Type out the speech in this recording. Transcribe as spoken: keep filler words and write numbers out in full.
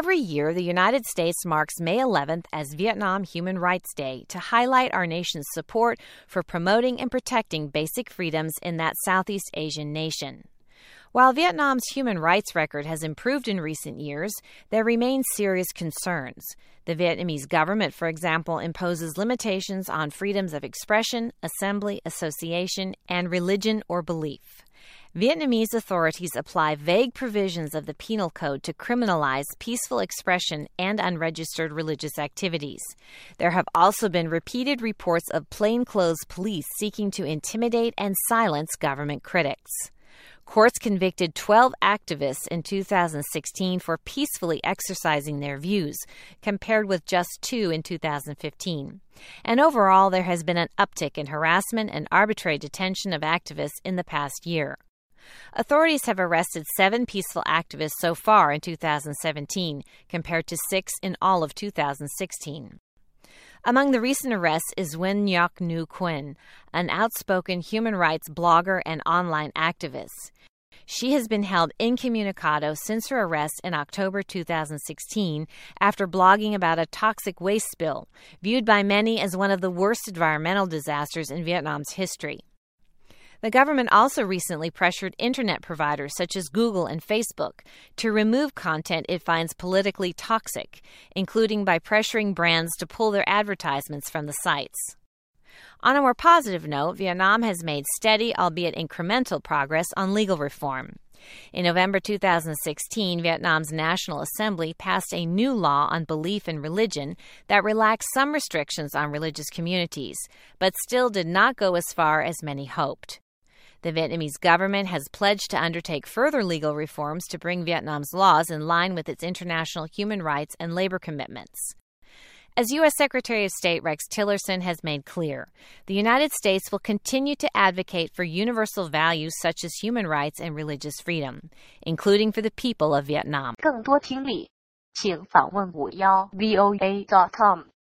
Every year, the United States marks May eleventh as Vietnam Human Rights Day to highlight our nation's support for promoting and protecting basic freedoms in that Southeast Asian nation. While Vietnam's human rights record has improved in recent years, there remain serious concerns. The Vietnamese government, for example, imposes limitations on freedoms of expression, assembly, association, and religion or belief. Vietnamese authorities apply vague provisions of the Penal Code to criminalize peaceful expression and unregistered religious activities. There have also been repeated reports of plainclothes police seeking to intimidate and silence government critics. Courts convicted twelve activists in two thousand sixteen for peacefully exercising their views, compared with just two in two thousand fifteen. And overall, there has been an uptick in harassment and arbitrary detention of activists in the past year. Authorities have arrested seven peaceful activists so far in two thousand seventeen, compared to six in all of two thousand sixteen. Among the recent arrests is Nguyen Ngoc Nhu Quyen, an outspoken human rights blogger and online activist. She has been held incommunicado since her arrest in October two thousand sixteen after blogging about a toxic waste spill, viewed by many as one of the worst environmental disasters in Vietnam's history. The government also recently pressured internet providers such as Google and Facebook to remove content it finds politically toxic, including by pressuring brands to pull their advertisements from the sites. On a more positive note, Vietnam has made steady, albeit incremental, progress on legal reform. In November two thousand sixteen, Vietnam's National Assembly passed a new law on belief in religion that relaxed some restrictions on religious communities, but still did not go as far as many hoped. The Vietnamese government has pledged to undertake further legal reforms to bring Vietnam's laws in line with its international human rights and labor commitments. As U S Secretary of State Rex Tillerson has made clear, the United States will continue to advocate for universal values such as human rights and religious freedom, including for the people of Vietnam. 更多听力，请访问五幺 V O A dot com。